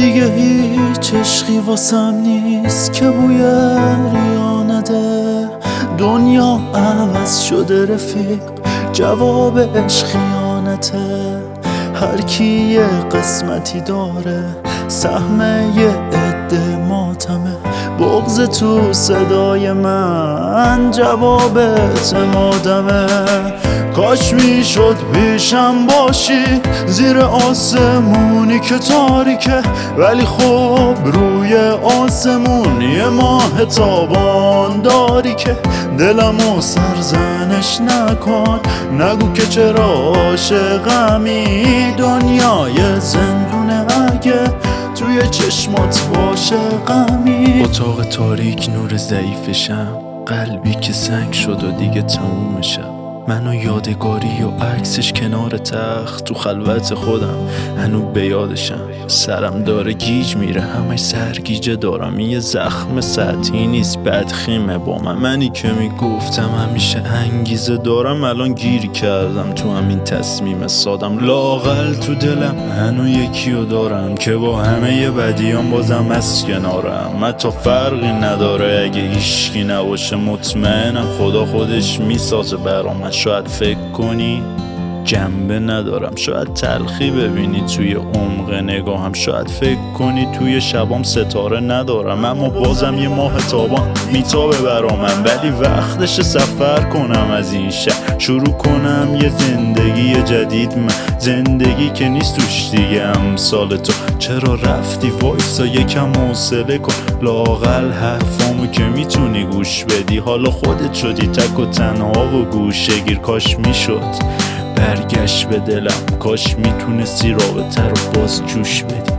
دیگه هیچ عشقی واسم نیست که بوی ریا نده. دنیا عوض شده رفیق، جوابش خیانته. هر کی یه قسمتی داره، سهم یه عده ماتمه. بغض تو صدای من، جواب اعتمادمه. کاش میشد پیشم باشی، زیر آسمونی که تاریکه، ولی خب روی آسمون یه ماه تابان داری که دلمو سرزنش نکن. نگو که چرا عاشقمی، دنیای زندونه اگه توی چشمات باشه غمی. اتاق تاریک نور ضعیفشم، قلبی که سنگ شد و دیگه تمومشم. من و یادگاری و عکسش کنار تخت، تو خلوت خودم هنو به یادشم. سرم داره گیج میره، همش سرگیجه دارم. یه زخم سطحی نیست، بدخیمه با منی که میگفتم همیشه انگیزه دارم. الان گیر کردم تو همین تصمیم سادم. لااقل تو دلم هنو یکیو دارم که با همه بدیام بازم از کنارم. حتی فرقی نداره اگه هیچکی نباشه، مطمئنم خدا خودش میسازه برام. شاید فکر کنی جنبه ندارم، شاید تلخی ببینی توی عمق نگاهم، شاید فکر کنی توی شبام ستاره ندارم. اما بازم یه ماه تابان میتابه برامم، ولی وقتش سفر کنم از این شهر، شروع کنم یه زندگی جدید. من زندگی که نیست توش دیگه امثال تو. چرا رفتی وایسا یکم حوصله کن، لااقل حرفامو که میتونی گوش بدی. حالا خودت شدی تک و تنها و گوشه گیر. کاش میشد برگشت به دلم، کاش میتونستی رابطه رو باز جوش بدی.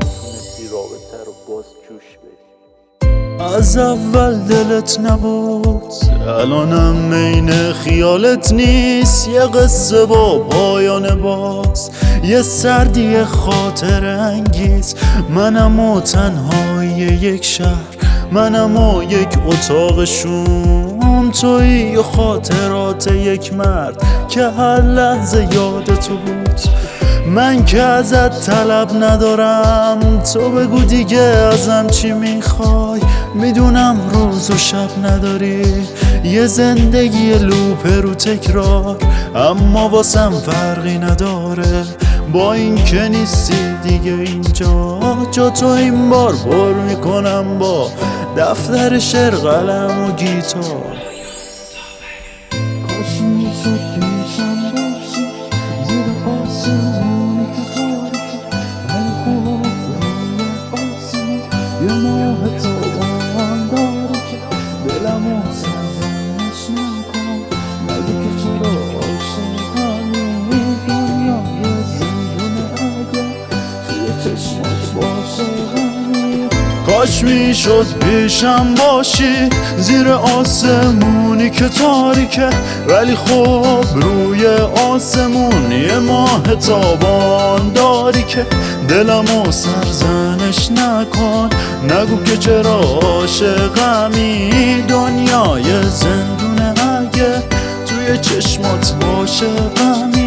از اول دلت نبود، الانم عین خیالت نیست. یه قصه با پایان باز، یه سردی خاطر انگیز. منم و تنهای یک شهر، منم و یک اتاق شوم. تویی و خاطرات یک مرد که هر لحظه یاد تو بود. من که ازت طلب ندارم، تو بگو دیگه ازم چی میخوای. میدونم روز و شب نداری، یه زندگی لوپ رو تکرار. اما واسم فرقی نداره، با این که نیستی دیگه اینجا. جا تو این بار پر میکنم با دفتر شعر، قلم و گیتار. کاش میشد پیشم باشی، زیر آسمونی که تاریکه، ولی خب روی آسمون یه ماه تابان داری که دلمو سرزنش نکن. نگو که چرا عاشقمی، دنیای زندونه اگه توی چشمات باشه غمی. کاش میشد پیشم باشی، زیر آسمونی که تاریکه، ولی خب روی آسمون یه ماه تابان داری که دلمو سرزنش نکن. نگو که چرا عاشقمی، دنیای زندونه اگه توی چشمات باشه غمی.